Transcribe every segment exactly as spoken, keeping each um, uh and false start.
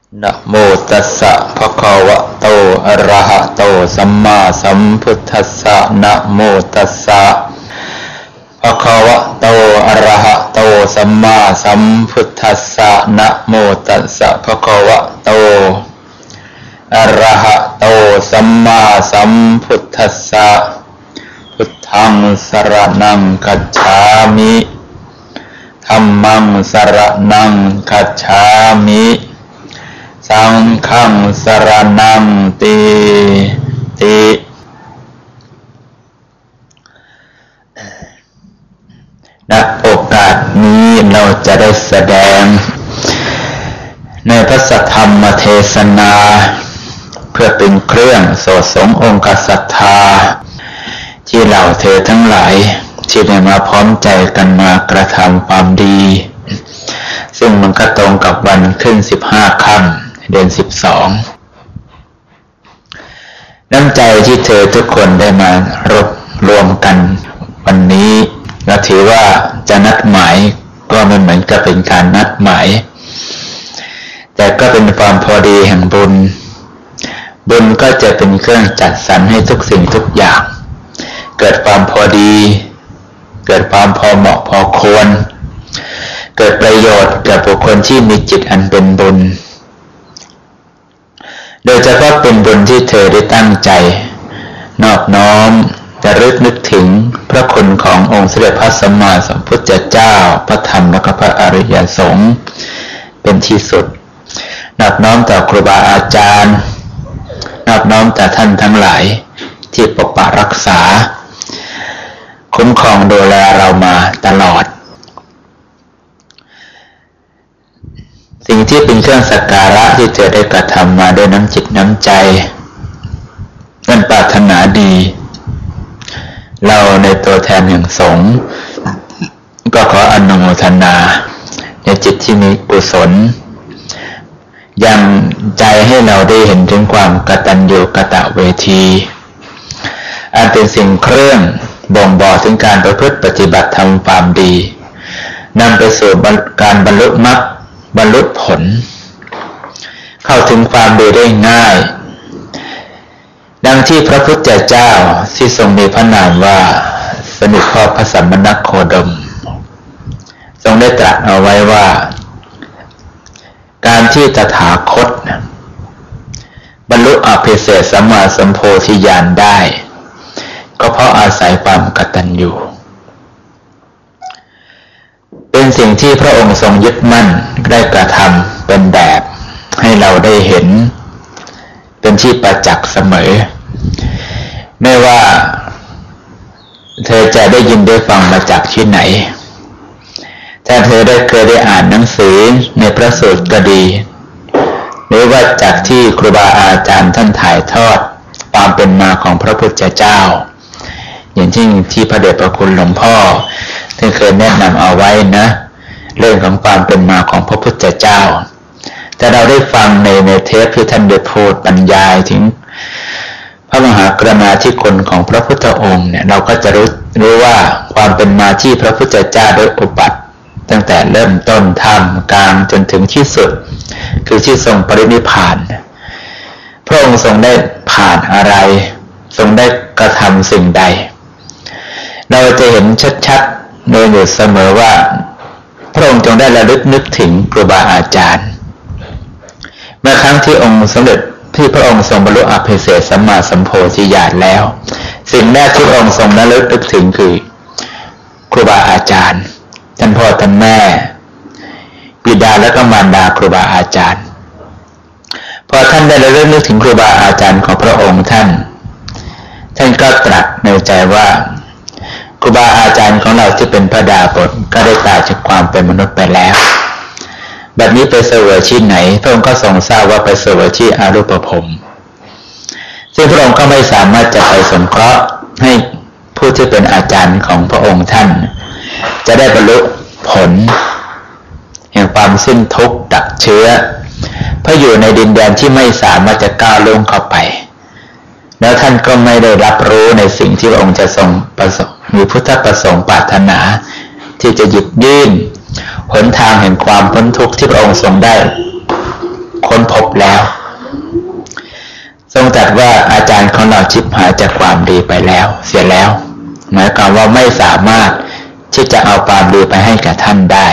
นะโมตัสสะภะคะวะโตอะระหะโตสัมมาสัมพุทธัสสะนะโมตัสสะภะคะวะโตอะระหะโตสัมมาสัมพุทธัสสะนะโมตัสสะภะคะวะโตอะระหะโตสัมมาสัมพุทธัสสะพุทธังสรณังคัจฉามิธัมมังสรณังคัจฉามิสังฆังสรณังติติณโอกาสนี้เราจะได้แสดงในพระสัทธรรมเทศนาเพื่อเป็นเครื่องโสดสงองค์ศรัทธาที่เหล่าเธอทั้งหลายที่ได้มาพร้อมใจกันมากระทำความดีซึ่งมันก็ตรงกับวันขึ้นสิบห้าค่ำเดือนสิบสองน้ำใจที่เธอทุกคนได้มารวบรวมกันวันนี้เราถือว่าจะนัดหมายก็ไม่เหมือนกับเป็นการนัดหมายแต่ก็เป็นความพอดีแห่งบุญบุญก็จะเป็นเครื่องจัดสรรให้ทุกสิ่งทุกอย่างเกิดความพอดีเกิดความพอเหมาะพอควรเกิดประโยชน์แก่บุคคลที่มีจิตอันเป็นบุญโดยเฉพาะเป็นบุญที่เธอได้ตั้งใจนอบน้อมระลึกนึกถึงพระคุณขององค์สมเด็จพระสัมมาสัมพุทธเจ้าพระธรรมและก็พระอริยสงฆ์เป็นที่สุดนอบน้อมต่อครูบาอาจารย์นอบน้อมต่อท่านทั้งหลายที่ปกปักรักษาคุ้มครองดูแลเรามาตลอดสิ่งที่เป็นเครื่องสักการะที่เธอได้กระทำมาด้วยน้ำจิตน้ำใจนั่นปรารถนาดีเราในตัวแทนแห่งสงฆ์ก็ขออนุโมทนาในจิตที่มีกุศลยังใจให้เราได้เห็นถึงความกตัญญูกตเวทีอันเป็นสิ่งเครื่องบ่งบอกถึงการประพฤติปฏิบัติทำความดีนำไปสู่การบรรลุมรรคบรรลุผลเข้าถึงความดีได้ง่ายดังที่พระพุทธเจ้าที่ทรงมีพระนามว่าสมเด็จพระพระสัมมาโคดมทรงได้ตรัสเอาไว้ว่าการที่ตถาคตบรรลุอภิเศษสัมมาสัมโพธิญาณได้ก็เพราะอาศัยความกตัญญูเป็นสิ่งที่พระองค์ทรงยึดมั่นได้กระทำเป็นแบบให้เราได้เห็นเป็นที่ประจักษ์เสมอไม่ว่าเธอจะได้ยินได้ฟังมาจากที่ไหนถ้าเธอได้เคยได้อ่านหนังสือในพระสูตรก็ดีหรือว่าจากที่ครูบาอาจารย์ท่านถ่ายทอดความเป็นมาของพระพุทธเจ้าอย่างที่ที่พระเดชพระคุณหลวงพ่อท่านเคยแนะนำเอาไว้นะเรื่องของความเป็นมาของพระพุทธเจ้าแต่เราได้ฟังในในเทปที่ท่านได้พูดบรรยายถึงพระมหากรุณาธิคุณของพระพุทธองค์เนี่ยเราก็จะรู้รู้ว่าความเป็นมาที่พระพุทธเจ้าได้อุบัติตั้งแต่เริ่มต้นท่ามกลางจนถึงที่สุดคือที่ทรงปรินิพพานพระองค์ทรงได้ผ่านอะไรทรงได้กระทำสิ่งใดเราจะเห็นชัดๆโดยอยู่เสมอว่าพระองค์จงได้ระลึกนึกถึงครูบาอาจารย์เมื่อครั้งที่องค์สมเด็จที่พระองค์ทรงบรรลุอภิเศษสัมมาสัมโพธิญาณแล้วสิ่งแรกที่พระองค์ทรงระลึกนึกถึงคือครูบาอาจารย์ท่านพ่อท่านแม่บิดาและก็มารดาครูบาอาจารย์พอท่านได้ระลึกนึกถึงครูบาอาจารย์ของพระองค์ท่านท่านก็ตรัสในใจว่าครูบาอาจารย์ของเราที่เป็นพระดาบทก็ได้ตายจากความเป็นมนุษย์ไปแล้วแบบนี้ไปเสวยที่ไหนพระองค์ก็ทรงทราบว่าไปเสวยที่อรูปภพซึ่งพระองค์ก็ไม่สามารถจะไปสงเคราะห์ให้ผู้ที่เป็นอาจารย์ของพระองค์ท่านจะได้บรรลุผลแห่งความสิ้นทุกข์ดับเชื้อเพราะอยู่ในดินแดนที่ไม่สามารถจะก้าวล่วงเข้าไปแล้วท่านก็ไม่ได้รับรู้ในสิ่งที่พระองค์จะทรงประสงค์มีพุทธประสงค์ปรารถนาที่จะหยิบยื่นหนทางแห่งความพ้นทุกข์ที่พระองค์ทรงได้ค้นพบแล้วทรงตรัสว่าอาจารย์ของเราชิบหายจากความดีไปแล้วเสียแล้วหมายความว่าไม่สามารถที่จะเอาความดีไปให้กับท่านได้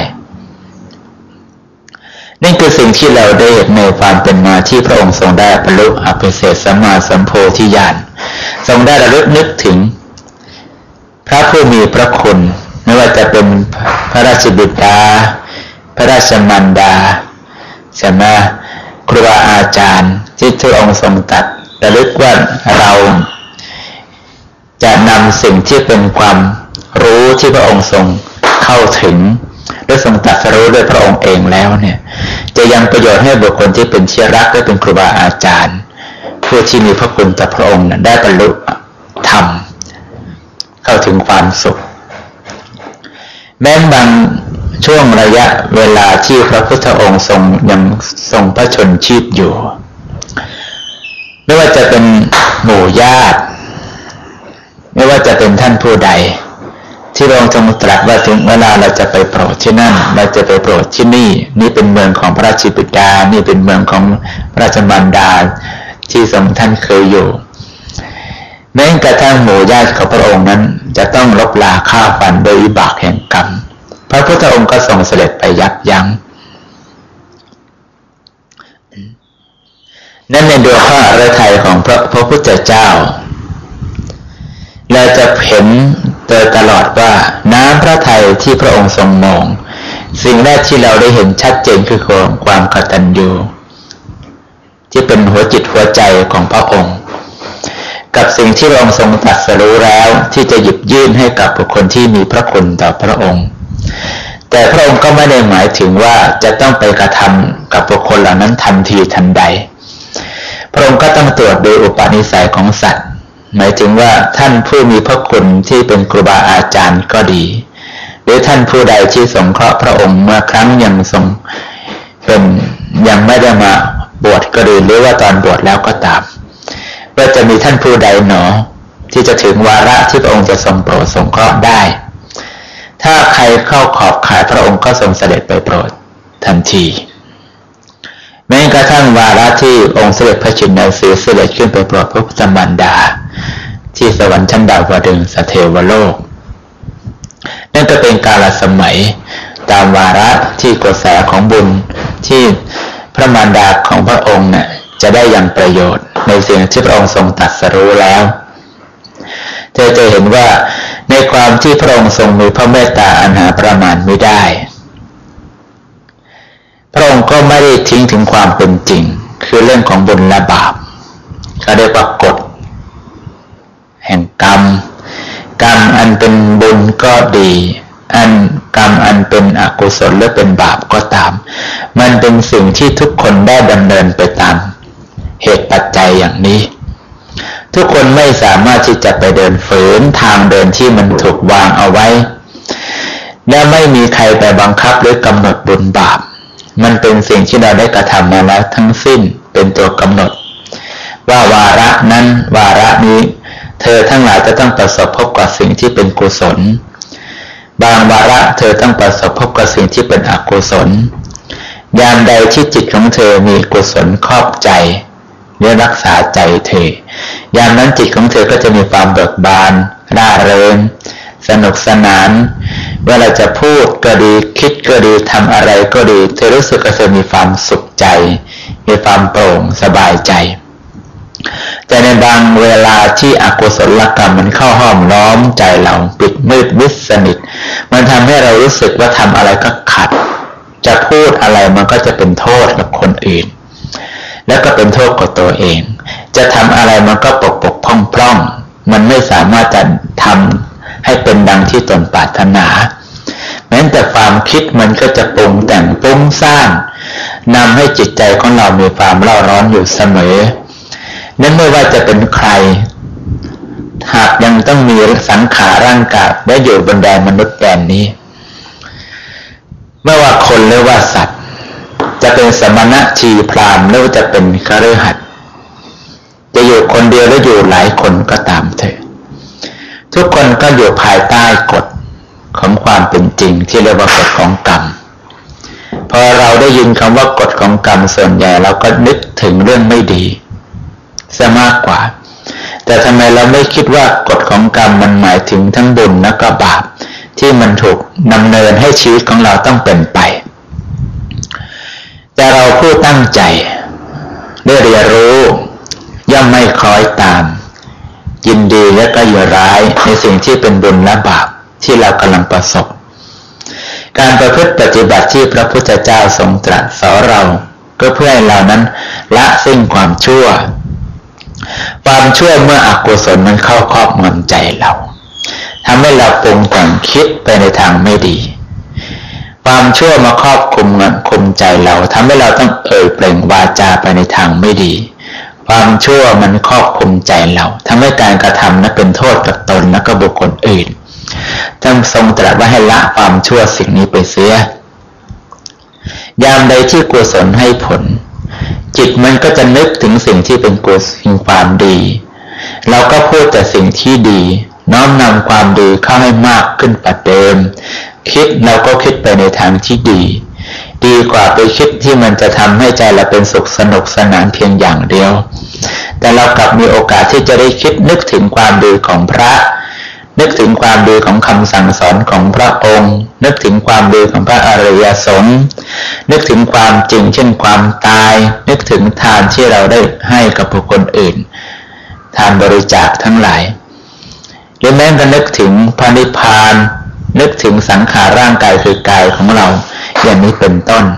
นี่คือสิ่งที่เราได้ในความเป็นมาที่พระองค์ทรงได้บรรลุอภิเศษสัมมาสัมโพธิญาณทรงได้ระลึกนึกถึงพระผู้มีพระคุณไม่ว่าจะเป็นพระราชบิดาพระราชมารดาใช่ไหมครูบาอาจารย์ที่พระองค์ทรงตรัสระลึกว่าเราจะนำสิ่งที่เป็นความรู้ที่พระองค์ทรงเข้าถึงและทรงตรัสรู้ด้วยพระองค์เองแล้วเนี่ยจะยังประโยชน์ให้บุคคลที่เป็นที่รักและเป็นครูบาอาจารย์ผู้ที่มีพระคุณต่อพระองค์ได้บรรลุธรรมเข้าถึงความสุขแม้บางช่วงระยะเวลาที่พระพุทธองค์ทรงยังทรงพระชนชีพอยู่ไม่ว่าจะเป็นหมู่ญาติไม่ว่าจะเป็นท่านผู้ใดที่พระองค์ทรงตรัสว่าถึงเวลาเราจะไปโปรดที่นั่นเราจะไปโปรดที่นี่นี่เป็นเมืองของพระราชบิดานี่เป็นเมืองของพระราชมารดาที่ทรงท่านเคยอยู่แม้กระทั่งหมู่ญาติของพระองค์นั้นจะต้องลบลาฆ่าฟันโดยวิบากแห่งกรรมพระพุทธองค์ก็ทรงเสด็จไปยับยั้งนั่นในดวงพระฤทัยของพระพระพุทธเจ้าเราจะเห็นโดยตลอดว่าน้ำพระทัยที่พระองค์ทรงมองสิ่งแรกที่เราได้เห็นชัดเจนคือความกตัญญูที่เป็นหัวจิตหัวใจของพระองค์กับสิ่งที่พระองค์ทรงตรัสรู้แล้วที่จะหยิบยื่นให้กับบุคคลที่มีพระคุณต่อพระองค์แต่พระองค์ก็ไม่ได้หมายถึงว่าจะต้องไปกระทำกับบุคคลเหล่านั้นทันทีทันใดพระองค์ก็ต้องตรวจดูอุปนิสัยของสัตว์หมายถึงว่าท่านผู้มีพระคุณที่เป็นครูบาอาจารย์ก็ดีหรือท่านผู้ใดที่สงเคราะห์พระองค์เมื่อครั้งยังทรงเป็นยังไม่ได้มาบวชก็ดีหรือว่าตอนบวชแล้วก็ตามว่าจะมีท่านผู้ใดหนอที่จะถึงวาระที่พระองค์จะทรงโปรดสงเคราะห์ได้ถ้าใครเข้าขอบข่ายพระองค์ก็ทรงเสด็จไปโปรดทันทีแม้กระทั่งวาระที่องค์เสด็จพระชินสีห์เสด็จขึ้นไปโปรดพระพุทธมารดาที่สวรรค์ชั้นดาวดึงสเทวโลกนั่นก็เป็นกาลสมัยตามวาระที่กระแสของบุญที่พระมารดาของพระองค์เนี่ยจะได้ยังประโยชน์ในสิ่งที่พระองค์ทรงตรัสรู้แล้วเธอจะเห็นว่าในความที่พระองค์ทรงมีพระเมตตาอันหาประมาณไม่ได้พระองค์ก็ไม่ได้ทิ้งถึงความเป็นจริงคือเรื่องของบุญและบาปเขาเรียกว่ากฎแห่งกรรมกรรมอันเป็นบุญก็ดีอันกรรมอันเป็นอกุศลหรือเป็นบาปก็ตามมันเป็นสิ่งที่ทุกคนได้ดำเนินไปตามเหตุปัจจัยอย่างนี้ทุกคนไม่สามารถที่จะไปเดินฝืนทางเดินที่มันถูกวางเอาไว้และไม่มีใครไปบังคับหรือกำหนดบุญบาปมันเป็นสิ่งที่เราได้กระทำมาแล้วทั้งสิ้นเป็นตัวกำหนดว่าวาระนั้นวาระนี้เธอทั้งหลายจะต้องประสบพบกับสิ่งที่เป็นกุศลบางวาระเธอต้องประสบพบกับสิ่งที่เป็นอกุศลยามใดที่จิตของเธอมีกุศลครอบใจหรือรักษาใจเธอยามนั้นจิตของเธอก็จะมีความเบิกบานร่าเริงสนุกสนานเวลาจะพูดก็ดีคิดก็ดีทำอะไรก็ดีเธอรู้สึกว่าเธอมีความสุขใจมีความโปร่งสบายใจแต่ในบางเวลาที่อกุศลกรรมมันเข้าห้อมล้อมใจเราปิดมืดมิดสนิทมันทำให้เรารู้สึกว่าทำอะไรก็ขัดจะพูดอะไรมันก็จะเป็นโทษกับคนอื่นแล้วก็เป็นโทษกับตัวเองจะทำอะไรมันก็ปกปกพร่องพร่องมันไม่สามารถจะทำให้เป็นดังที่ตนปรารถนาแม้แต่ความคิดมันก็จะปรุงแต่งปรุงสร้างนำให้จิตใจของเรามีความเร่าร้อนอยู่เสมอนั้นไม่ว่าจะเป็นใครหากยังต้องมีสังขารร่างกายและอยู่บนแดนมนุษย์แดนนี้ไม่ว่าคนหรือว่าสัตว์จะเป็นสมณะชีพราหมณ์หรือจะเป็นคฤหัสถ์จะอยู่คนเดียวหรืออยู่หลายคนก็ตามเถอะทุกคนก็อยู่ภายใต้กฎของความเป็นจริงที่เรียกว่ากฎของกรรมพพอเราได้ยินคำว่ากฎของกรรมส่วนใหญ่เราก็นึกถึงเรื่องไม่ดีซะมากกว่าแต่ทำไมเราไม่คิดว่ากฎของกรรมมันหมายถึงทั้งบุญและก็บาปที่มันถูกดำเนินให้ชีวิตของเราต้องเป็นไปแต่เราผู้ตั้งใจได้เรียนรู้ย่อมไม่คล้อยตามยินดีและก็ยินร้ายในสิ่งที่เป็นบุญและบาปที่เรากำลังประสบการประพฤติปฏิบัติที่พระพุทธเจ้าทรงตรัสสอนเราก็เพื่อให้เรานั้นละสิ้นความชั่วความชั่วเมื่ออกุศลมันเข้าครอบงำใจเราทำให้เราปรุงแต่งคิดไปในทางไม่ดีความชั่วมาครอบคุมคุมใจเราทำให้เราต้องเอ่ยเปล่งวาจาไปในทางไม่ดีความชั่วมันครอบคุมใจเราทำให้การกระทำนั้นเป็นโทษกับตนและก็บุคคลอื่นท่านทรงตรัสว่าให้ละความชั่วสิ่งนี้ไปเสียยามใดที่กุศลให้ผลจิตมันก็จะนึกถึงสิ่งที่เป็นกุศลความดีเราก็พูดแต่สิ่งที่ดีน้อมนำความดีเข้าให้มากขึ้นกว่าเดิมคิดเราก็คิดไปในทางที่ดีดีกว่าไปคิดที่มันจะทำให้ใจเราเป็นสุขสนุกสนานเพียงอย่างเดียวแต่เรากลับมีโอกาสที่จะได้คิดนึกถึงความดีของพระนึกถึงความดีของคำสั่งสอนของพระองค์นึกถึงความดีของพระอริยสงฆ์นึกถึงความจริงเช่นความตายนึกถึงทานที่เราได้ให้กับบุคคลอื่นทานบริจาคทั้งหลายหรือแม้แต่นึกถึงพระนิพพานนึกถึงสังขารร่างกายคือกายของเราอย่างนี้เป็นต้น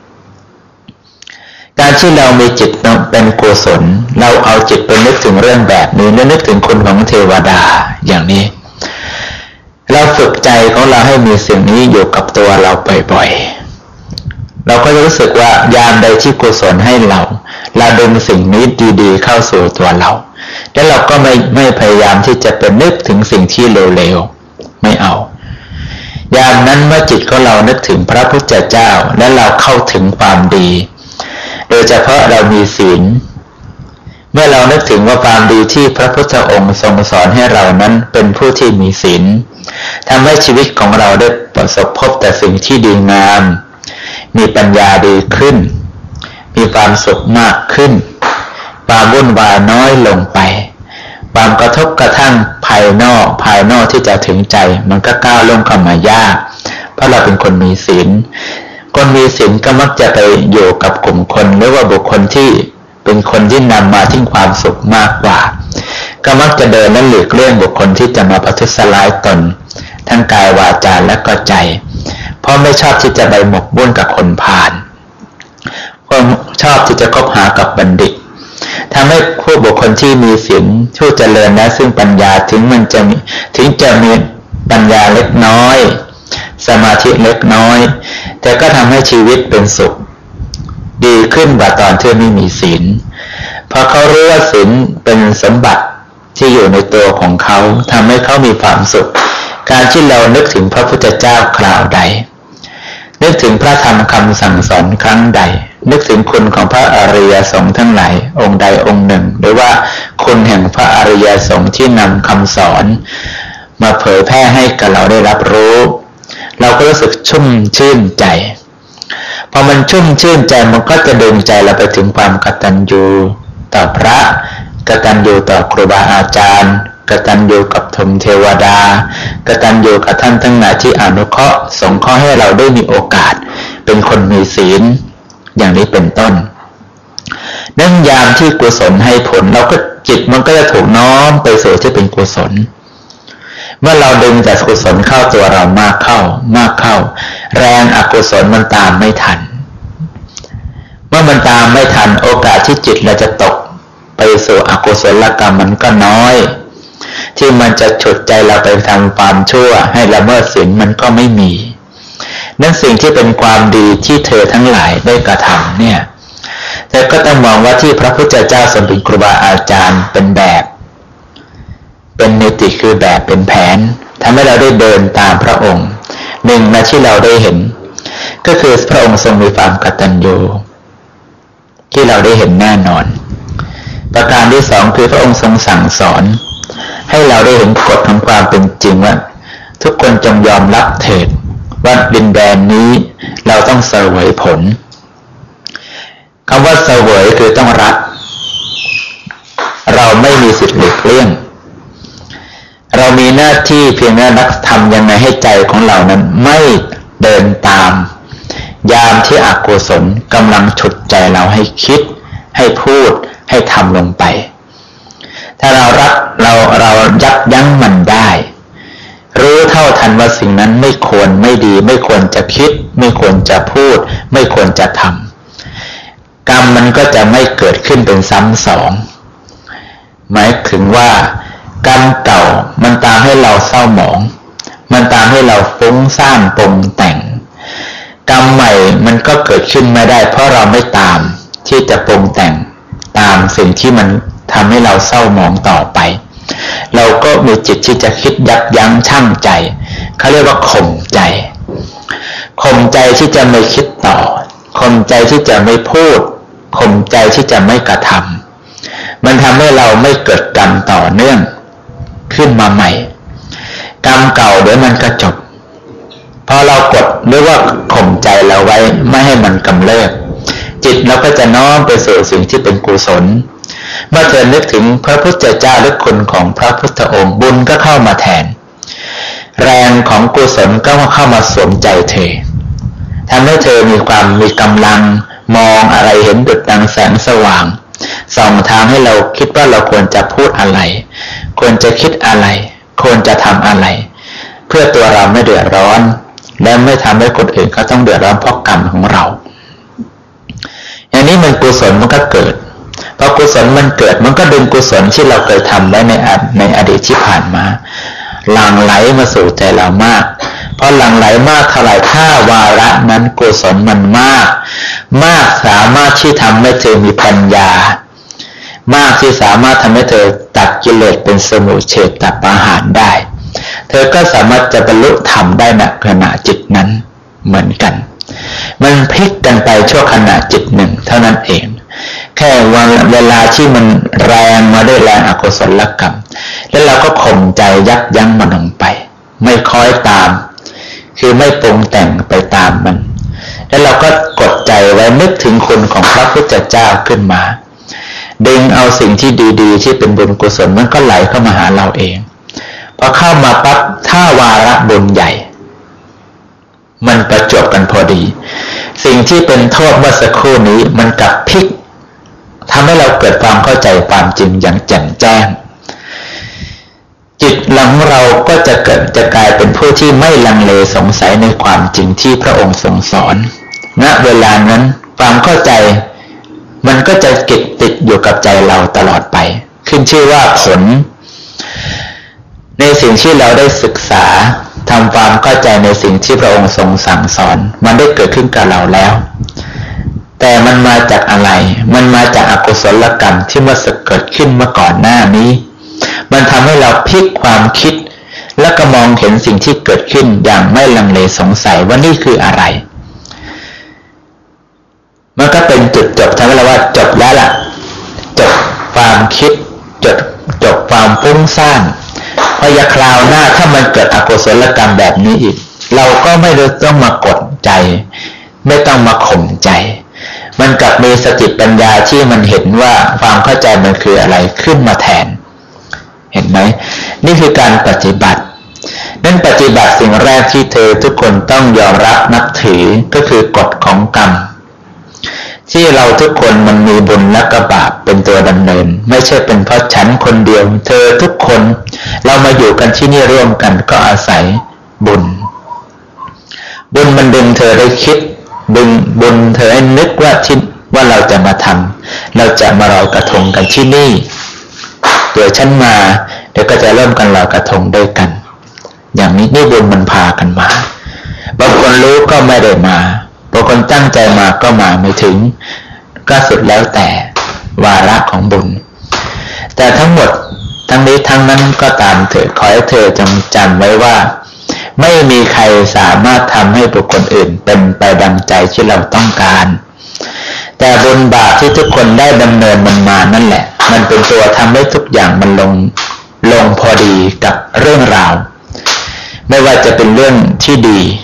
การที่เรามีจิตเป็นกุศลเราเอาจิตไปนึกถึงเรื่องแบบนี้และนึกถึงคุณของเทวดาอย่างนี้เราฝึกใจของเราให้มีสิ่งนี้อยู่กับตัวเราบ่อยๆเราก็จะรู้สึกว่ายามใดที่กุศลให้เราเราดึงสิ่งนี้ดีๆเข้าสู่ตัวเราแล้วเราก็ไม่ไม่พยายามที่จะไปนึกถึงสิ่งที่เลวๆไม่เอายามนั้นเมื่อจิตของเรานึกถึงพระพุทธเจ้าและเราเข้าถึงความดีโดยเฉพาะเรามีศีลเมื่อเรานึกถึงว่าความดีที่พระพุทธองค์ทรงสอนให้เรานั้นเป็นผู้ที่มีศีลทำให้ชีวิตของเราได้ประสบพบแต่สิ่งที่ดีงามมีปัญญาดีขึ้นมีความสุขมากขึ้นความวุ่นวายน้อยลงไปความกระทบกระทั่งภายนอกภายนอกที่จะถึงใจมันก็ก้าวลงเข้ามายากเพราะเราเป็นคนมีศีลคนมีศีลก็มักจะไปอยู่กับกลุ่มคนหรือว่าบุคคลที่เป็นคนที่นำมาถึงความสุขมากกว่าก็มักจะเดินและหลีกเลี่ยงบุคคลที่จะมาประทุษร้ายตนทั้งกายวาจาและก็ใจเพราะไม่ชอบที่จะไปหมกมุ่นกับคนพาลคนชอบที่จะคบหากับบัณฑิตทำให้ผู้บุคคลที่มีศีลผู้เจริญนะซึ่งปัญญาถึงมันจะมีถึงจะมีปัญญาเล็กน้อยสมาธิเล็กน้อยแต่ก็ทำให้ชีวิตเป็นสุขดีขึ้นกว่าตอนที่ไม่มีศีลเพราะเขารู้ว่าศีลเป็นสมบัติที่อยู่ในตัวของเขาทำให้เขามีความสุขการที่เรานึกถึงพระพุทธเจ้าคราวใดนึกถึงพระธรรมคำสั่งสอนครั้งใดนึกถึงคุณของพระอริยสงฆ์ทั้งหลายองค์ใดองค์หนึ่งหรือว่าคุณแห่งพระอริยสงฆ์ที่นำคำสอนมาเผยแพร่ให้กับเราได้รับรู้เราก็รู้สึกชุ่มชื่นใจพอมันชุ่มชื่นใจมันก็จะดึงใจเราไปถึงความกตัญญูต่อพระกตัญญูต่อครูบาอาจารย์กตัญญูกับธรรมเทวดากตัญญูกับท่านทั้งหลายที่อนุเคราะห์สงเคราะห์ให้เราได้มีโอกาสเป็นคนมีศีลอย่างนี้เป็นต้นเนื่องยามที่กุศลให้ผลเราก็จิตมันก็จะถูกน้อมไปสู่ที่เป็นกุศลเมื่อเราดึงแต่กุศลเข้าตัวเรามากเข้ามากเข้าแรงอกุศลมันตามไม่ทันเมื่อมันตามไม่ทันโอกาสที่จิตเราจะตกไปสู่อกุศลกรรมมันก็น้อยที่มันจะฉุดใจเราไปทำความชั่วให้ละเมิดศีลมันก็ไม่มีนั่นสิ่งที่เป็นความดีที่เธอทั้งหลายได้กระทำเนี่ยแต่ก็ต้องมองว่าที่พระพุทธเจ้าทรงเป็นครูบาอาจารย์เป็นแบบเป็นนิติคือแบบเป็นแผนทำให้เราได้เดินตามพระองค์หนึ่งนะที่เราได้เห็นก็คือพระองค์ทรงมีความกตัญญูที่เราได้เห็นแน่นอนประการที่สองคือพระองค์ทรงสั่งสอนให้เราได้เห็นกฎของความเป็นจริงว่าทุกคนจงยอมรับเถิดว่าดินแดนนี้เราต้องเสวยผลคำว่าเสวยคือต้องรับเราไม่มีสิทธิ์หลีกเลี่ยงเรามีหน้าที่เพียงแค่รักทำยังไงให้ใจของเรานั้นไม่เดินตามยามที่อกุศลกำลังฉุดใจเราให้คิดให้พูดให้ทำลงไปถ้าเรารักเราเรายับยั้งมันได้รู้เท่าทันว่าสิ่งนั้นไม่ควรไม่ดีไม่ควรจะคิดไม่ควรจะพูดไม่ควรจะทำกรรมมันก็จะไม่เกิดขึ้นเป็นซ้ำสองหมายถึงว่ากรรมเก่ามันตามให้เราเศร้าหมองมันตามให้เราฟุ้งซ่านปรุงแต่งกรรมใหม่มันก็เกิดขึ้นไม่ได้เพราะเราไม่ตามที่จะปรุงแต่งตามสิ่งที่มันทำให้เราเศร้าหมองต่อไปเราก็มีจิตที่จะคิดยับยั้งชั่งใจเขาเรียกว่าข่มใจข่มใจที่จะไม่คิดต่อข่มใจที่จะไม่พูดข่มใจที่จะไม่กระทำมันทำให้เราไม่เกิดกรรมต่อเนื่องขึ้นมาใหม่กรรมเก่าเดี๋ยวมันก็จบพอเรากดหรือว่าข่มใจเราไว้ไม่ให้มันกำเริบจิตเราก็จะน้อมไปสู่สิ่งที่เป็นกุศลเมื่อเธอนึกถึงพระพุทธเจ้าหรือคุณของพระพุทธองค์บุญก็เข้ามาแทนแรงของกุศลก็เข้ามาสวมใจเธอทำให้เธอมีความมีกำลังมองอะไรเห็นดุจดังแสงสว่างส่องทางให้เราคิดว่าเราควรจะพูดอะไรควรจะคิดอะไรควรจะทำอะไรเพื่อตัวเราไม่เดือดร้อนและไม่ทำให้คนอื่นเขาต้องเดือดร้อนเพราะกรรมของเราอย่างนี้มันกุศลมันก็เกิดพอกุศลมันเกิดมันก็ดึงกุศลที่เราเคยทำไว้ในในอดีตที่ผ่านมาหลั่งไหลมาสู่ใจเรามากเพราะหลั่งไหลมากเท่าไหร่ถ้าวาระนั้นกุศลมันมากมากสามารถที่ทำให้เธอมีปัญญามากที่สามารถทำให้เธอตัดกิเลสเป็นสมุเฉทปาหารได้เธอก็สามารถจะบรรลุธรรมได้ณขณะจิตนั้นเหมือนกันมันพลิกกันไปชั่วขณะจิตหนึ่งเท่านั้นเองแค่วันเวลาที่มันแรงมาด้วยแรงอกุศลกรรมแล้วเราก็ข่มใจยับยั้งมันลงไปไม่คล้อยตามคือไม่ปรุงแต่งไปตามมันแล้วเราก็กดใจไว้นึกถึงคุณของพระพุทธเจ้าขึ้นมาดึงเอาสิ่งที่ดีๆที่เป็นบุญกุศลมันก็ไหลเข้ามาหาเราเองพอเข้ามาปั๊บถ้าวาระบุญใหญ่มันประจวบกันพอดีสิ่งที่เป็นโทษเมื่อสักครู่นี้มันกลับพลิกทำให้เราเกิดความเข้าใจความจริงอย่างแจ่มแจ้งจิตหลังเราก็จะเกิดจะกลายเป็นผู้ที่ไม่ลังเลสงสัยในความจริงที่พระองค์ทรงสอนณเวลานั้นความเข้าใจมันก็จะเก็บติดอยู่กับใจเราตลอดไปขึ้นชื่อว่าผลในสิ่งที่เราได้ศึกษาทำความเข้าใจในสิ่งที่พระองค์ทรงสั่งสอนมันได้เกิดขึ้นกับเราแล้วแต่มันมาจากอะไรมันมาจากอกุศลกรรมที่เมื่อเกิดขึ้นเมื่อก่อนหน้านี้มันทำให้เราพลิกความคิดและก็มองเห็นสิ่งที่เกิดขึ้นอย่างไม่ลังเลสงสัยว่านี่คืออะไรมันก็เป็นจุดจบทำให้เราว่าจบแล้วล่ะจบความคิดจบจบความฟุ้งซ่านพอยาคราวหน้าถ้ามันเกิดอกุศลกรรมแบบนี้อีกเราก็ไม่ต้องมากดใจไม่ต้องมาข่มใจมันกลับมีสติปัญญาที่มันเห็นว่าความเข้าใจมันคืออะไรขึ้นมาแทนเห็นไหมนี่คือการปฏิบัตินั่นปฏิบัติสิ่งแรกที่เธอทุกคนต้องยอมรับนับถือก็คือกฎของกรรมที่เราทุกคนมันมีบุญและกบาปเป็นตัวดำเนินไม่ใช่เป็นเพราะฉันคนเดียวเธอทุกคนเรามาอยู่กันที่นี่ร่วมกันก็อาศัยบุญบุญมันดึงเธอได้คิดดึงบุญเธอให้นึกว่าที่ว่าเราจะมาทำเราจะมาลอยกระทงกันที่นี่เดี๋ยวฉันมาเดี๋ยวก็จะเริ่มกันลอยกระทงด้วยกันอย่างนี้นี่บุญมันพากันมาบางคนรู้ก็ไม่ได้มาบางคนตั้งใจมาก็มาไม่ถึงก็สุดแล้วแต่วาระของบุญแต่ทั้งหมดทั้งนี้ทั้งนั้นก็ตามเถิดขอให้เธอจงจำไว้ว่าไม่มีใครสามารถทำให้บุคคลอื่นเป็นไปดังใจที่เราต้องการแต่บุญบาปที่ทุกคนได้ดำเนินมันมานั่นแหละมันเป็นตัวทำให้ทุกอย่างมันลงลงพอดีกับเรื่องราวไม่ว่าจะเป็นเรื่องที่ดี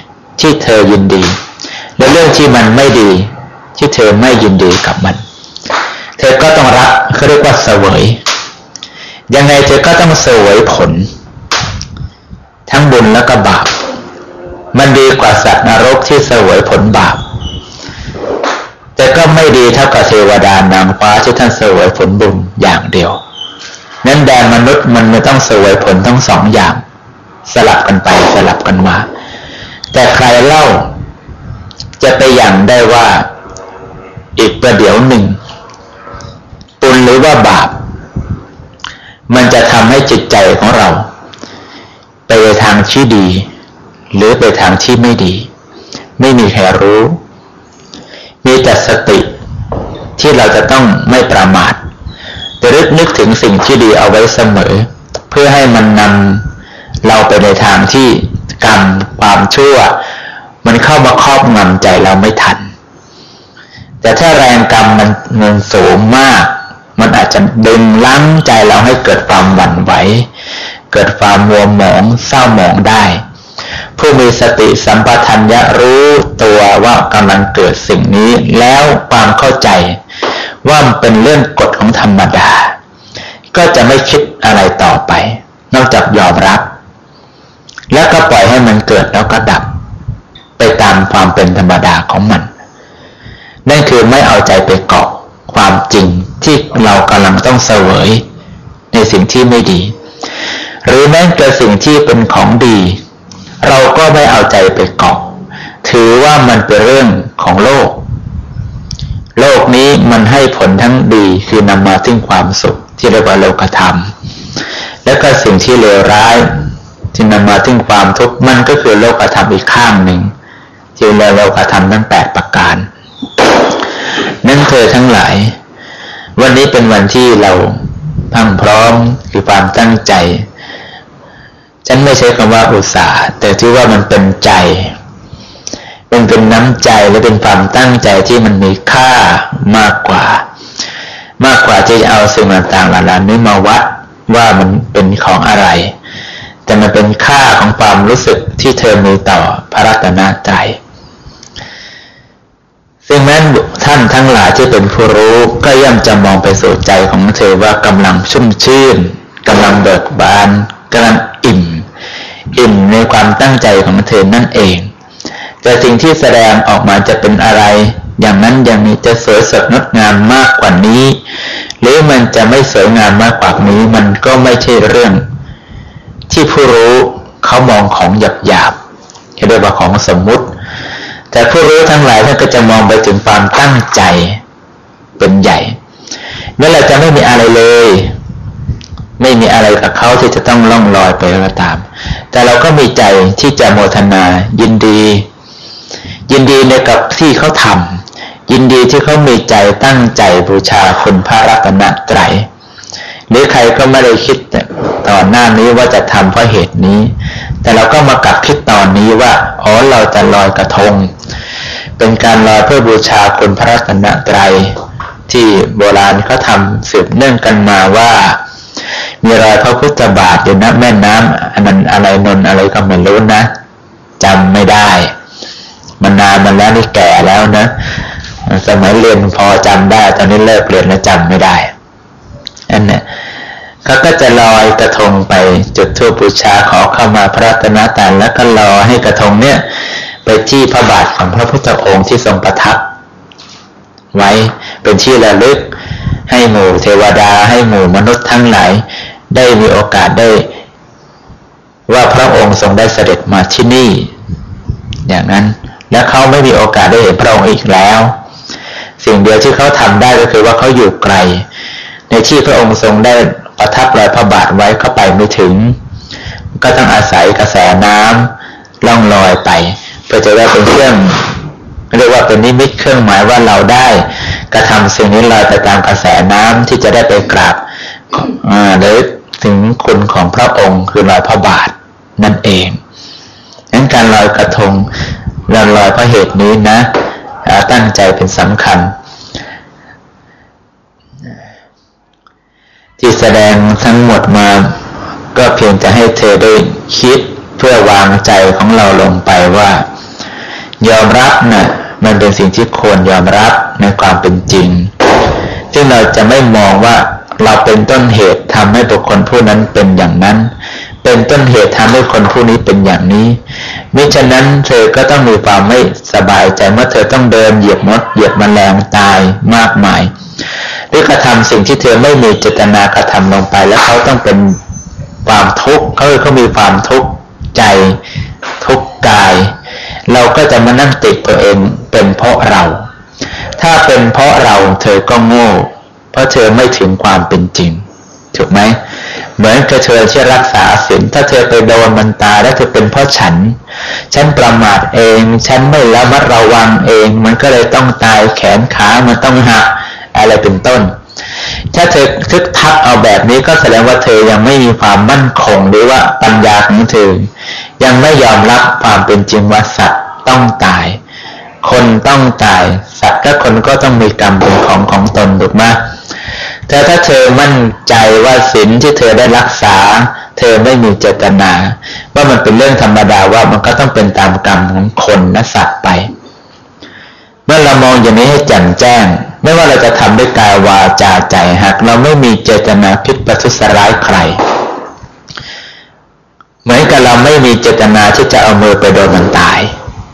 ที่เธอยินดีและเรื่องที่มันไม่ดีที่เธอไม่ยินดีกับมันเธอก็ต้องรับเขาเรียกว่าเสวยยังไงเธอก็ต้องเสวยผลทั้งบุญและก็บาปมันดีกว่าสัตว์นรกที่เสวยผลบาปแต่ก็ไม่ดีเท่ากับเทวดานางฟ้าที่ท่านเสวยผลบุญอย่างเดียวนั้นแดนมนุษย์มันไม่ต้องเสวยผลทั้งสองอย่างสลับกันไปสลับกันมาแต่ใครเล่าจะไปอย่างได้ว่าอีกประเดี๋ยวหนึ่งบุญหรือว่าบาปมันจะทำให้จิตใจของเราไปในทางที่ดีหรือไปทางที่ไม่ดีไม่มีใครรู้มีแต่สติที่เราจะต้องไม่ประมาทแต่รึกนึกถึงสิ่งที่ดีเอาไว้เสมอเพื่อให้มันนำเราไปในทางที่กรรมความชั่วมันเข้ามาครอบงำใจเราไม่ทันแต่ถ้าแรงกรรมมันเงินสูงมากมันอาจจะดึงลั้งใจเราให้เกิดความหวั่นไหวเกิดความมัวหมองเศร้าหมองได้ผู้มีสติสัมปชัญญะรู้ตัวว่ากำลังเกิดสิ่งนี้แล้วความเข้าใจว่ามันเป็นเรื่องกฎของธรรมดาก็จะไม่คิดอะไรต่อไปนอกจากยอมรับแล้วก็ปล่อยให้มันเกิดแล้วก็ดับไปตามความเป็นธรรมดาของมันนั่นคือไม่เอาใจไปเกาะความจริงที่เรากำลังต้องเสวยในสิ่งที่ไม่ดีหรือแม้แต่สิ่งที่เป็นของดีเราก็ไม่เอาใจไปเกาะถือว่ามันเป็นเรื่องของโลกโลกนี้มันให้ผลทั้งดีคือนำมาซึ่งความสุขที่เรียกว่าโลกธรรมและก็สิ่งที่เลวร้ายที่นำมาซึ่งความทุกข์มันก็คือโลกธรรมอีกข้างหนึ่งที่เรียกว่าโลกธรรมทั้งแปดประการนั่นเธอทั้งหลายวันนี้เป็นวันที่เราพรั่งพร้อมคือความตั้งใจฉันไม่ใช้คำว่าอุตสาห์แต่ที่ว่ามันเป็นใจมันเป็นน้ำใจและเป็นความตั้งใจที่มันมีค่ามากกว่ามากกว่าที่จะเอาสิ่งต่างๆเหล่านี้มาวัดว่ามันเป็นของอะไรแต่มันเป็นค่าของความรู้สึกที่เธอมีต่อพระรัตนตรัยซึ่งแม้ท่านทั้งหลายที่เป็นผู้รู้ก็ย่อมจะมองไปสู่ใจของเธอว่ากำลังชุ่มชื่นกำลังเบิกบานกำลังอิ่มอิ่มในความตั้งใจของเธอนั่นเองแต่สิ่งที่แสดงออกมาจะเป็นอะไรอย่างนั้นอย่างนี้จะสวยสดงดงามมากกว่านี้หรือมันจะไม่สวยงามมากกว่านี้มันก็ไม่ใช่เรื่องที่ผู้รู้เขามองของหยาบๆเรียกว่าของสมมุติแต่ผู้รู้ทั้งหลายท่านก็จะมองไปถึงความตั้งใจเป็นใหญ่เมื่อเราจะไม่มีอะไรเลยไม่มีอะไรกับเขาที่จะต้องล่องลอยไปก็ตามแต่เราก็มีใจที่จะโมทนายินดียินดีในกับที่เขาทำยินดีที่เขามีใจตั้งใจบูชาคุณพระรัตนตรัยหรือใครก็ไม่ได้คิดตอนหน้านี้ว่าจะทำเพราะเหตุนี้แต่เราก็มากลับคิดตอนนี้ว่าอ๋อเราจะลอยกระทงเป็นการลอยเพื่อบูชาคุณพระรัตนตรัยที่โบราณเขาทำสืบเนื่องกันมาว่ามีรอยพระพุทธบาทอยู่ณแม่น้ำอันนั้นอะไรนนอะไรก็ไม่รู้นะจำไม่ได้มันนานมาแล้วนี่แก่แล้วนะสมัยเรียนพอจำได้ตอนนี้เลิกเรียนแล้วจำไม่ได้อันนี้เขาก็จะลอยกระทงไปจุดธูปบูชาขอเข้ามาพระรัตนตรัยแล้วก็รอให้กระทงเนี่ยไปที่พระบาทของพระพุทธองค์ที่ทรงประทับไว้เป็นที่ระลึกให้หมู่เทวดาให้หมู่มนุษย์ทั้งหลายได้มีโอกาสได้ว่าพระองค์ทรงได้เสด็จมาที่นี่อย่างนั้นและเขาไม่มีโอกาสได้เห็นพระองค์อีกแล้วสิ่งเดียวที่เขาทำได้ก็คือว่าเขาอยู่ไกลในที่พระองค์ทรงได้ประทับรอยพระบาทไว้เข้าไปไม่ถึงก็ต้องอาศัยกระแสน้ำล่องลอยไปเพื่อจะได้เป็นเครื่องเรียกว่าเป็นนิมิตเครื่องหมายว่าเราได้กระทำสิ่งนี้ลอยไปตามกระแสน้ำที่จะได้ไปกราบหรือถึงคุณของพระองค์คือรอยพระบาทนั่นเองดังนั้นการลอยกระทงเราลอยเพราะเหตุนี้นะตั้งใจเป็นสำคัญที่แสดงทั้งหมดมาก็เพียงจะให้เธอได้คิดเพื่อวางใจของเราลงไปว่ายอมรับนะมันเป็นสิ่งที่ควรยอมรับในความเป็นจริงซึ่งเราจะไม่มองว่าเราเป็นต้นเหตุทำให้บุคคลผู้นั้นเป็นอย่างนั้นเป็นต้นเหตุทำให้คนผู้นี้เป็นอย่างนี้มิฉะนั้นเธอก็ต้องมีความไม่สบายใจเมื่อเธอต้องเดินเหยียบมดเหยียบแมลงตายมากมายหรือกระทำสิ่งที่เธอไม่มีเจตนากระทำลงไปแล้วเขาต้องเป็นความทุกข์เขาเขามีความทุกข์ใจทุกข์กายเราก็จะมานั่งติดตัวเองเป็นเพราะเราถ้าเป็นเพราะเราเธอก็โง่เพราะเธอไม่ถึงความเป็นจริงถูกไหมเหมือนกับเธอที่รักษาศีลถ้าเธอไปโดนมันตายแล้วเธอเป็นเพราะฉันฉันประมาทเองฉันไม่ระมัดระวังเองมันก็เลยต้องตายแขนขามันต้องหักอะไรเป็นต้นถ้าเธอทึกทักเอาแบบนี้ก็แสดงว่าเธอยังไม่มีความมั่นคงหรือว่าปัญญาของเธอยังไม่ยอมรับความเป็นจริงว่าสัตว์ต้องตายคนต้องตายสัตว์และคนก็ต้องมีกรรมเป็นของของตนถูกไหมแต่ถ้าเธอมั่นใจว่าศีลที่เธอได้รักษาเธอไม่มีเจตนาว่ามันเป็นเรื่องธรรมดาว่ามันก็ต้องเป็นตามกรรมของคนและสัตว์ไปเมื่อเรามองอย่างนี้ให้แจ่มแจ้งไม่ว่าเราจะทำด้วยกายวาจาใจหากเราไม่มีเจตนาพิษประทุษร้ายใครเหมือนกับเราไม่มีเจตนาที่จะเอามือไปโดนมันตาย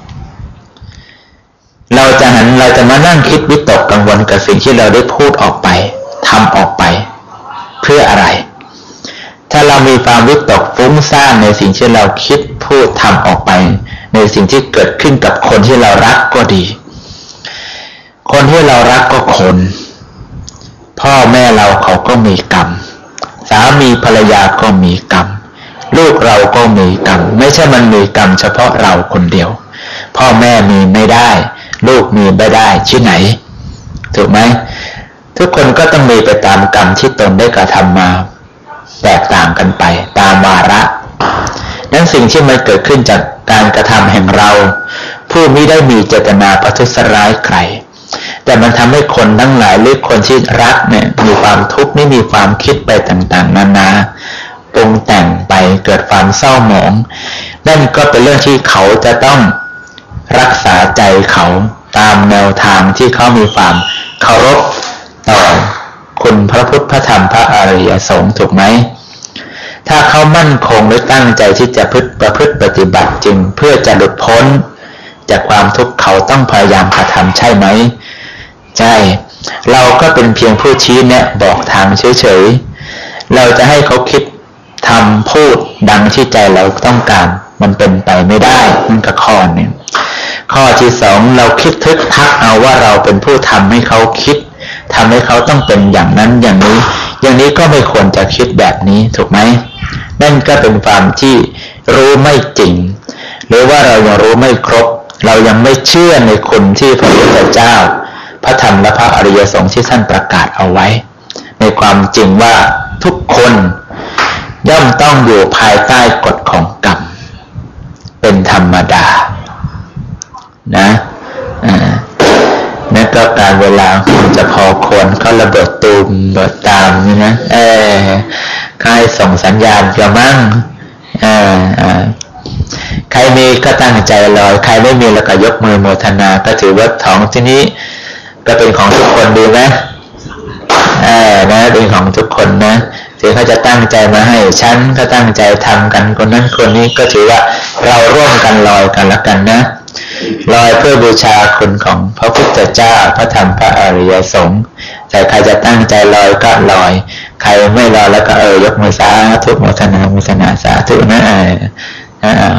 เราจะหันเราจะมานั่งคิดวิตกกังวลกับสิ่งที่เราได้พูดออกไปทำออกไปเพื่ออะไรถ้าเรามีความวิตกฟุ้งซ่านในสิ่งที่เราคิดพูดทำออกไปในสิ่งที่เกิดขึ้นกับคนที่เรารักก็ดีคนที่เรารักก็คนพ่อแม่เราเขาก็มีกรรมสามีภรรยาก็มีกรรมลูกเราก็มีกรรมไม่ใช่มันมีกรรมเฉพาะเราคนเดียวพ่อแม่มีไม่ได้ลูกมีไม่ได้ที่ไหนถูกไหมทุกคนก็ต้องมีไปตามกรรมที่ตนได้กระทำมาแตกต่างกันไปตามวาระนั้นสิ่งที่มันเกิดขึ้นจากการกระทำแห่งเราผู้มิได้มีเจตนาประทุษร้ายใครแต่มันทำให้คนทั้งหลายหรือคนที่รักเนี่ยมีความทุกข์ไม่มีความคิดไปต่างๆนานาปรุงแต่งไปเกิดความเศร้าหมองนั่นก็เป็นเรื่องที่เขาจะต้องรักษาใจเขาตามแนวทางที่เขามีความเคารพต่อคุณพระพุทธพระธรรมพระอริยสงฆ์ถูกไหมถ้าเขามั่นคงและตั้งใจที่จะประพฤติปฏิบัติจริงเพื่อจะหลุดพ้นจากความทุกข์เขาต้องพยายามกระทำใช่ไหมใช่เราก็เป็นเพียงผู้ชี้แนะบอกทางเฉยๆเราจะให้เขาคิดทำพูดดังที่ใจเราต้องการมันเป็นไปไม่ได้มันก็ข้อหนึ่งข้อที่สองเราคิดทึกทักเอาว่าเราเป็นผู้ทำให้เขาคิดทำให้เขาต้องเป็นอย่างนั้นอย่างนี้อย่างนี้ก็ไม่ควรจะคิดแบบนี้ถูกไหมนั่นก็เป็นความที่รู้ไม่จริงหรือว่าเรายังรู้ไม่ครบเรายังไม่เชื่อในคุณที่พระพุทธเจ้าพระธรรมและพระอริยสงฆ์ที่ท่านประกาศเอาไว้ในความจริงว่าทุกคนย่อมต้องอยู่ภายใต้กฎของกรรมเป็นธรรมดานะอ่านั่นก็การเวลาคุณจะพอควรเขาระเบิดตูมเบิดตามนี่นะเออใครส่งสัญญาณจะมั่งอ่าอ่าใครมีก็ตั้งใจลอยใครไม่มีแล้วก็ยกมือโมทนาก็ถือว่าของที่นี้ก็เป็นของทุกคนดีนะเออนะเป็นของทุกคนนะถือเขาจะตั้งใจมาให้ฉันก็ตั้งใจทำกันคนนั้นคนนี้ก็ถือว่าเราร่วมกันลอยกันแล้วกันนะลอยเพื่อบูชาคุณของพระพุทธเจ้าพระธรรมพระอริยสงฆ์แต่ใครจะตั้งใจลอยก็ลอยใครไม่ลอยแล้วก็เออยกมือสาธุโมทนาโมทนาสาธุนะเออนะ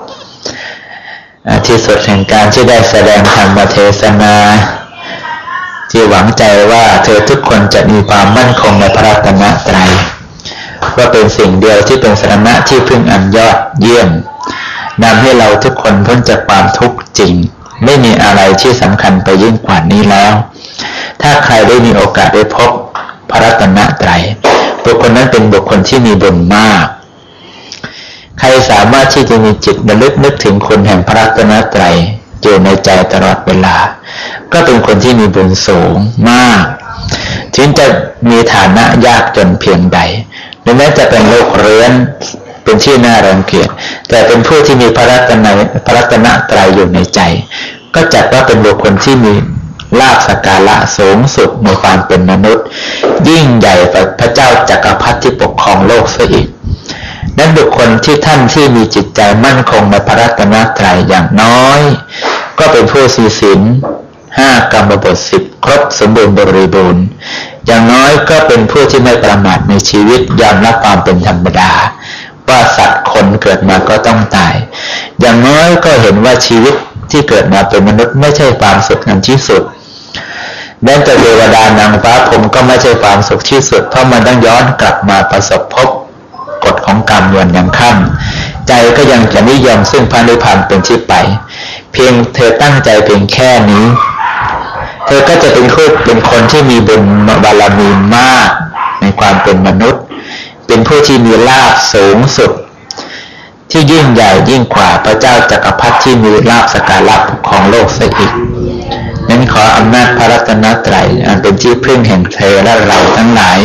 ที่สุดแห่งการที่ได้แสดงธรรมเทศนาที่หวังใจว่าเธอทุกคนจะมีความมั่นคงในพระรัตนตรัยว่าเป็นสิ่งเดียวที่เป็นสรณะที่พึ่งอันยอดเยี่ยมนำให้เราทุกคนพ้นจากความทุกข์จริงไม่มีอะไรที่สำคัญไปยิ่งกว่านี้แล้วถ้าใครได้มีโอกาสได้พบพระรัตนตรัยบุคคลนั้นเป็นบุคคลที่มีบุญมากใครสามารถที่จะมีจิตระลึกนึกถึงคุณแห่งพระรัตนตรัยอยู่ในใจตลอดเวลาก็เป็นคนที่มีบุญสูงมากถึงจะมีฐานะยากจนเพียงใดหรือแม้จะเป็นโรคเรื้อนเป็นที่น่ารังเกียจแต่เป็นผู้ที่มีพระรัตนพระรัตนตรัยอยู่ในใจก็จัดว่าเป็นบุคคลที่มีลาภสักการะสูงสุดในความเป็นมนุษย์ยิ่งใหญ่กว่าพระเจ้าจักรพรรดิที่ปกครองโลกเสียอีกนั้นบุคคลที่ท่านที่มีจิตใจมั่นคงในพระรัตนตรัยอย่างน้อยก็เป็นผู้ศีลศีลห้ากรรมบทสิบครบสมบูรณ์บริบูรณ์อย่างน้อยก็เป็นผู้ที่ไม่ประมาทในชีวิตยอมรับความเป็นธรรมดาว่าสัตว์คนเกิดมาก็ต้องตายอย่างน้อยก็เห็นว่าชีวิตที่เกิดมาเป็นมนุษย์ไม่ใช่ความสุขนั้นที่สุดแม้แต่เทวดานางฟ้าพรหมก็ไม่ใช่ความสุขที่สุดเพราะมันต้องย้อนกลับมาประสบพบกฎของกรรมวันยังค่ำใจก็ยังจะนิยมซึ่งพระนิพพานเป็นที่ไปเพียงเธอตั้งใจเพียงแค่นี้เธอก็จะเป็นคนเป็นคนที่มีบุญบารมีมากในความเป็นมนุษย์เป็นผู้ที่มีลาภสูงสุดที่ยิ่งใหญ่ยิ่งกว่าพระเจ้าจักรพรรดิที่มีลาภสักการะของโลกเสียอีกนั้นขออำนาจพระรัตนตรัยอันเป็นที่พึ่งแห่งเธอและเราทั้งหลาย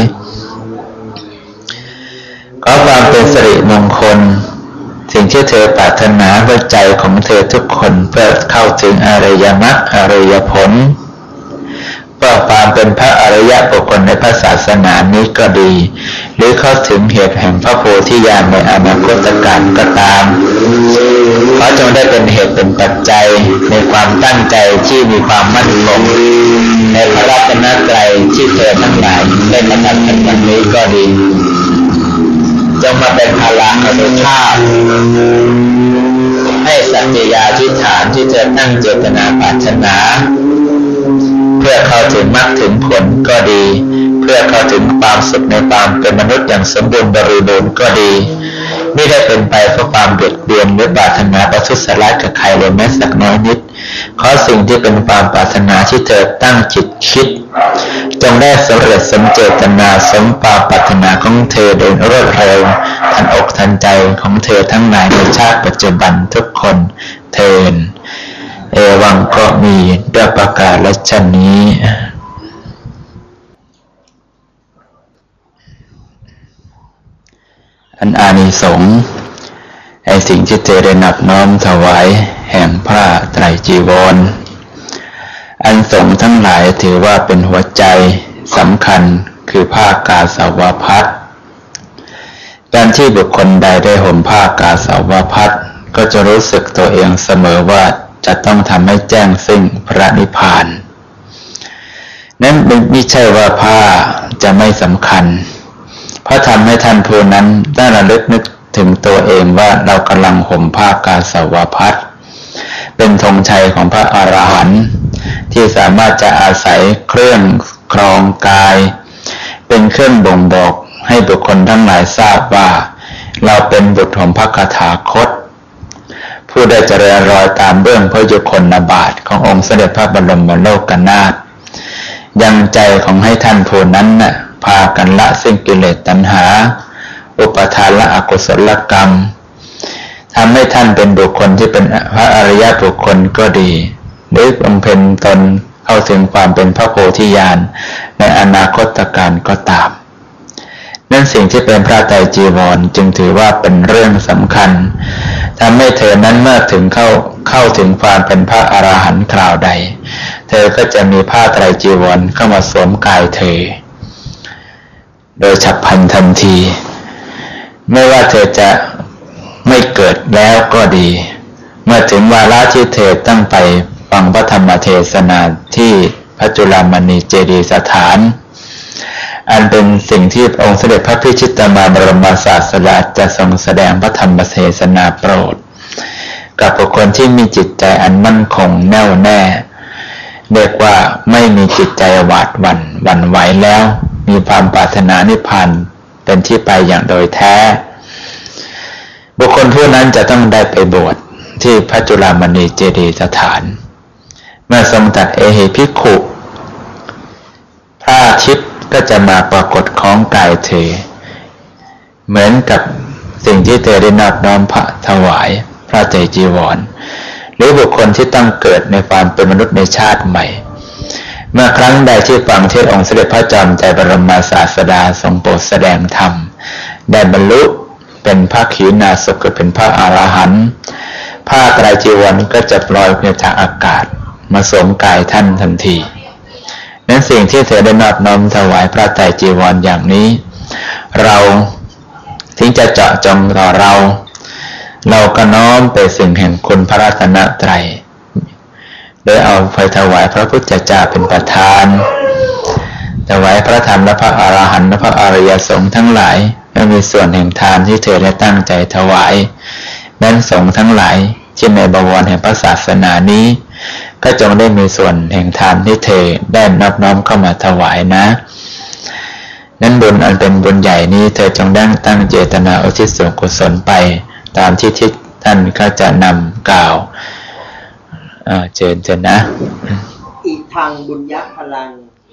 ขอความเป็นสิริมงคลสิ่งที่เธอปรารถนาด้วยใจของเธอทุกคนเพื่อเข้าถึงอริยมรรคอริยผลเพื่อความเป็นพระอริยบุคคลในพระศาสนานี้ก็ดีหรือเข้าถึงเหตุแห่งพระโพธิญาณในอนาคตการก็ตามขอจงได้เป็นเหตุเป็นปัจจัยในความตั้งใจที่มีความมั่นคงในพระรัตนตรัยที่เธอทั้งหลายได้กระทำในวันนี้ก็ดีจงมาเป็นพลังอนุภาพให้สัจจยาธิฐานที่เธอตั้งเจตนาปรารถนาเพื่อเข้าถึงมรรคถึงผลก็ดีเพื่อเข้าถึงความสุขในความเป็นมนุษย์อย่างสมบูรณ์บริบูรณ์ก็ดีไม่ได้เป็นไปเพราะความเบียดเบียนหรือปรารถนาประทุษร้ายกับใครเลยแม้สักน้อยนิดขอสิ่งที่เป็นความปรารถนาที่เธอตั้งจิตคิดจงได้สำเร็จสมเจตนาสมความปรารถนาของเธอโดยรวดเร็วทันอกทันใจของเธอทั้งหลายในชาติปัจจุบันทุกคนเทินเอวังก็มีด้วยประกาศและชนนี้อันอานิสงส์ไอ้สิ่งที่เธอได้นับน้อมถวายแห่งพระไตรจีวรอันสงฆ์ทั้งหลายถือว่าเป็นหัวใจสำคัญคือผ้ากาสาวพัสการที่บุคคลใดได้ห่มผ้ากาสาวพัสก็จะรู้สึกตัวเองเสมอว่าจะต้องทำให้แจ้งซึ่งพระนิพพานนั้นไม่ใช่ว่าผ้าจะไม่สำคัญเพราะทำให้ท่านผู้นั้นได้ระลึกนึกถึงตัวเองว่าเรากำลังห่มผ้ากาสาวพัสเป็นธงชัยของพระอรหันต์ที่สามารถจะอาศัยเครื่องครองกายเป็นเครื่องบ่งบอกให้บุคคลทั้งหลายทราบว่าเราเป็นบุตรของพระคถาคตผู้ได้เจริญรอยตามเบื้องพระยุคลบาทขององค์เสด็จพระบรมโลกนาถยังใจของให้ท่านผู้นั้นน่ะพากันละซึ่งกิเลสตัณหาอุปทานและอกุศลกรรมทำให้ท่านเป็นบุคคลที่เป็นพระอริยบุคคลก็ดีหรือบำเพ็ญตนเข้าถึงความเป็นพระโพธิญาณในอนาคตการก็ตามนั่นสิ่งที่เป็นพระไตรจีวรจึงถือว่าเป็นเรื่องสำคัญทำให้เธอนั้นเมื่อถึงเข้าเข้าถึงความเป็นพระอรหันต์คราวใดเธอก็จะมีผ้าไตรจีวรเข้ามาสวมกายเธอโดยฉับพลันทันทีไม่ว่าเธอจะไม่เกิดแล้วก็ดีเมื่อถึงวาระที่เธอตั้งไปฟังพระธรรมเทศนาที่พระจุลามณีเจดีย์สถานอันเป็นสิ่งที่องค์เสด็จพระพิชิตมารบรมศาสดาจะทรงแสดงพระธรรมเทศนาโปรดกับบุคคลที่มีจิตใจอันมั่นคงแน่วแน่เรียกว่าไม่มีจิตใจหวาดหวั่นหวั่นไหวแล้วมีความปรารถนานิพพานเป็นที่ไปอย่างโดยแท้บุคคลผู้นั้นจะต้องได้ไปบวชที่พระจุลามณีเจดีย์สถานเมื่อทรงตรัสเอหิภิกขุพระอาทิตย์ก็จะมาปรากฏของกายเธอเหมือนกับสิ่งที่เธอได้นอบน้อมพระถวายพระไตรจีวรหรือบุคคลที่ต้องเกิดในความเป็นมนุษย์ในชาติใหม่เมื่อครั้งใดที่ฟังเทศน์องค์เสด็จพระจอมไตรบรมศาสดาทรงโปรดแสดงธรรมได้บรรลุเป็นพระขีณาสพคือเป็นพระอรหันต์ผ้าไตรจีวรก็จะลอยไปจากอากาศมาสวมกายท่านทันทีนั้นสิ่งที่เธอได้นอบน้อมถวายพระไตรจีวรอย่างนี้เราถึงจะเจาะจงต่อเราเราก็น้อมไปสิ่งแห่งคุณพระรัตนตรัยโดยเอาไปถวายพระพุทธเจ้าเป็นประธานถวายพระธรรมและพระอรหันต์และพระอริยสงฆ์ทั้งหลายและมีส่วนแห่งทานที่เธอได้ตั้งใจถวายแม้นสงฆ์ทั้งหลายที่ในบวรแห่งพระศาสนานี้ก็จงได้มีส่วนแห่งทานที่เธอได้นอบน้อมเข้ามาถวายนะนั้นบุญอันเป็นบุญใหญ่นี้เธอจงได้ตั้งเจตนาอุทิศส่วนกุศลไปตามที่ที่ท่านก็จะนำกล่าวเชิญเชิญนะอีทางบุญยักษ์พลัง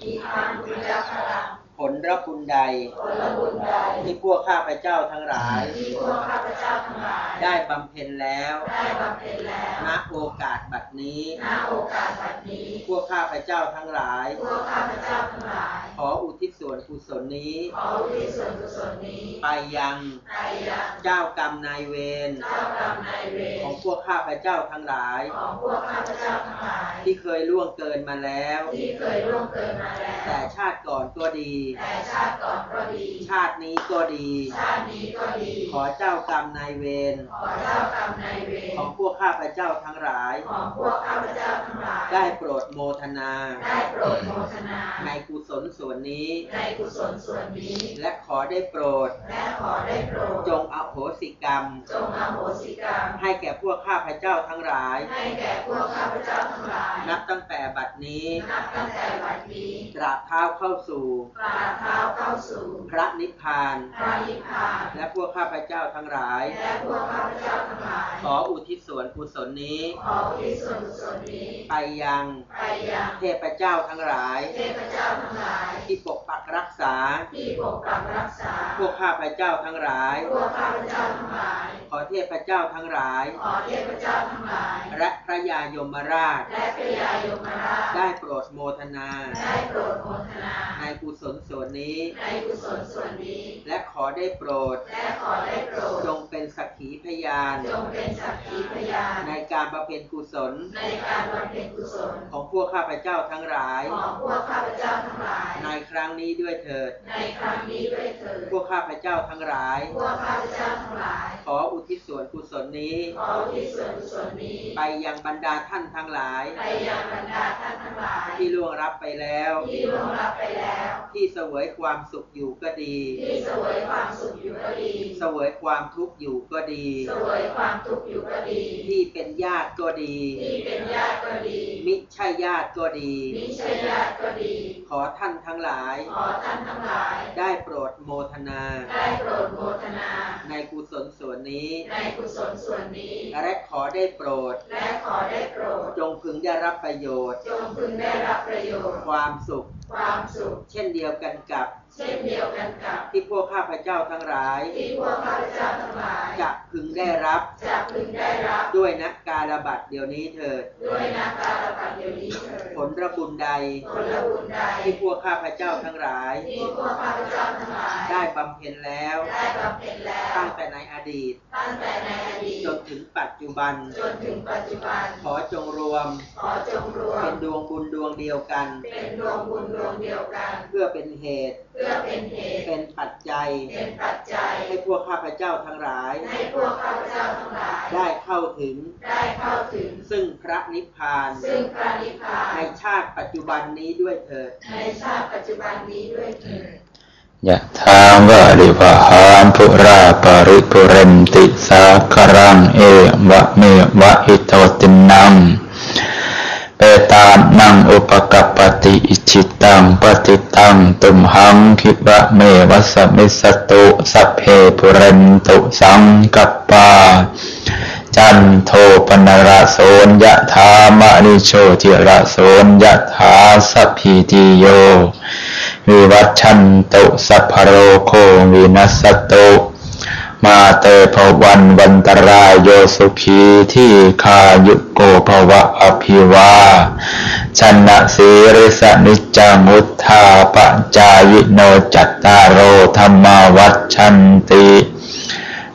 ผลรับบุญใดที่พวกข้าพเจ้าทั้งหลายได้บำเพ็ญแล้วณโอกาสบัดนี้พวกข้าพเจ้าทั้งหลายขออุทิศส่วนกุศลนี้ไปยังเจ้ากรรมนายเวรของพวกข้าพเจ้าทั้งหลายที่เคยล่วงเกินมาแล้วแต่ชาติก่อนก็ดีแต่ชาติก่อนก็ดีชาตินี้ก็ดีชาตินี้ก็ดีขอเจ้ากรรมนายเวรขอเจ้ากรรมนายเวรของพวกข้าพเจ้าทั้งหลายของพวกข้าพเจ้าทั้งหลายได้โปรดโมทนาได้โปรดโมทนาในกุศลส่วนนี้ในกุศลส่วนนี้และขอได้โปรดและขอได้โปรดจงอโหสิกรรมจงอโหสิกรรมให้แก่พวกข้าพเจ้าทั้งหลายให้แก่พวกข้าพเจ้าทั้งหลายนับตั้งแต่บัดนี้นับตั้งแต่บัดนี้ตราบเท้าเข้าสู่ตราบเท้าเข้าสู่พระนิพพานพระนิพพานและพวกข้าพเจ้าทั้งหลายและพวกข้าพเจ้าทั้งหลายขออุทิศส่วนกุศลนี้ขออุทิศส่วนกุศลนี้ไปยังไปยังเทพเจ้าทั้งหลายเทพเจ้าทั้งหลายที่ปกปักรักษาที่ปกปักรักษาพวกข้าพเจ้าทั้งหลายพวกข้าพเจ้าทั้งหลายขอเทพเจ้าทั้งหลายขอเทพเจ้าทั้งหลายและพระยายมราชและพระยายมราชได้โปรดโมทนาได้โปรดโมทนาในกุศลส่วนนี้ในกุศลส่วนนี้และขอได้โปรดและขอได้โปรดจงเป็นสักขีพยานจงเป็นสักขีพยานในการบำเพ็ญกุศลในการบำเพ็ญกุศลของพวกข้าพเจ้าทั้งหลายของพวกข้าพเจ้าทั้งหลายในครั้งนี้ด้วยเถิดในครั้งนี้ด้วยเถิดพวกข้าพเจ้าทั้งหลายพวกข้าพเจ้าทั้งหลายขออุทิศส่วนกุศลนี้ขออุทิศส่วนกุศลนี้ไปยังบรรดาท่านทั้งหลายไปยังบรรดาท่านทั้งหลายที่ล่วงรับไปแล้วที่ล่วงรับไปแล้วที่เสวยความสุขอยู่ก็ดีที่เสวยความสุขอยู่ก็ดีเสวยความทุกข์อยู่ก็ดีเสวยความทุกข์อยู่ก็ดีที่เป็นญาติก็ดีที่เป็นญาติก็ดีมิใช่ญาติก็ดีมิใช่ญาติก็ดีขอท่านทั้งหลายขอท่านทั้งหลายได้โปรดโมทนาได้โปรดโมทนาในกุศลส่วนนี้ในกุศลส่วนนี้และขอได้โปรดและขอได้โปรดจงพึงได้รับประโยชน์จงพึงได้รับประโยชน์ความสุขความสุขเช่นเดียวกันกับเช่นเดียวกันกับที่พวกข้าพเจ้าทั้งหลายที่พวกข้าพเจ้าทั้งหลายจะพึงได้รับจะพึงได้รับด้วยนักกาลบัตรเดี๋ยวนี้เถิดด้วยนักกาลบัตรเดี๋ยวนี้เถิดผลระบุญใดผลระบุญใดที่พวกข้าพเจ้าทั้งหลายที่พวกข้าพเจ้าทั้งหลายได้บำเพ็ญแล้วได้บำเพ็ญแล้วตั้งแต่ในอดีตตั้งแต่ในอดีตจนถึงปัจจุบันจนถึงปัจจุบันขอจงรวมขอจงรวมเป็นดวงบุญดวงเดียวกันเป็นดวงบุญดวงเดียวกันเพื่อเป็นเหตุเพื่อเป็นเหตุเป็นปัจจัยเป็นปัจจัยให้พวกข้าพเจ้าทั้งหลายให้พวกข้าพเจ้าทั้งหลายได้เข้าถึงได้เข้าถึงซึ่งพระนิพพานซึ่งพระนิพพานในชาติปัจจุบันนี้ด้วยเถิดในชาติปัจจุบันนี้ด้วยเถิดยะถาวะริวหาปุราปริปุเรนติสาคารังเอวะเมวะอิโตตินังเปตานังอุปกัปปติอิจิตังปฏิตังตุมหังคิปะเมวะสมิสตุสัพเพปุเรนตุสังกัปปาจันโทปนราโสยะถามะนิโชติราโสยะถาสัพพิติโยวิวัชชันตุสัพพโรโควินัสสตุมาเตภวันวันตรายโยสุขีที่คายุโกภวะอภิวาชนะสีริสนิจังวุธาปจายโนจัตตารโอธรรมาวัชชันติ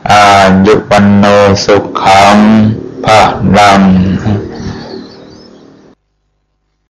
อายุวันโนสุขังภะลัง